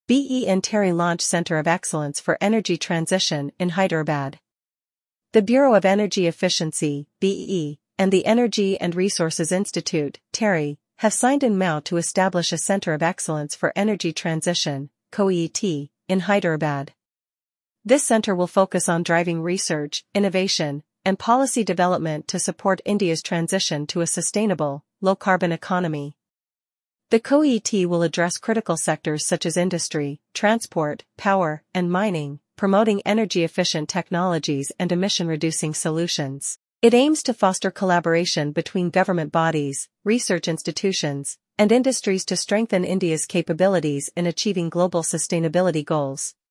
BE and TERI Launch Center of Excellence for Energy Transition in Hyderabad. The Bureau of Energy Efficiency, BE, and the Energy and Resources Institute, TERI, have signed in MoU to establish a Center of Excellence for Energy Transition, COET, in Hyderabad. This center will focus on driving research, innovation, and policy development to support India's transition to a sustainable, low-carbon economy. The COET will address critical sectors such as industry, transport, power, and mining, promoting energy-efficient technologies and emission-reducing solutions. It aims to foster collaboration between government bodies, research institutions, and industries to strengthen India's capabilities in achieving global sustainability goals.